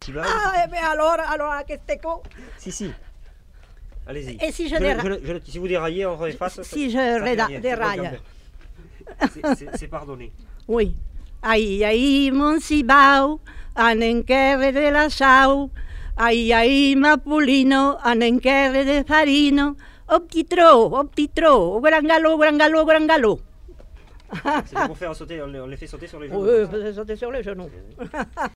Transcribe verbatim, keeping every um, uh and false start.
petit bal. Ah, eh bien alors, alors, qu'est-ce que c'est con? Si, si. Allez-y. Et si je Je- déra- je- je- si vous déraillez, on refasse. Si ça- je ça fait réda- rien, c'est déraille. pas grave. C'est- c'est- C'est pardonné. Oui. Ai, ai, mon cibau, en enquerre de la sau. Ai, ai, Mapolino, en enquerre de farino. Au petit trot, au petit trot, au grand galop, au grand galop, au grand galop. C'est pour faire sauter, on les on les fait sauter sur les genoux. Oui, sauter sur les genoux.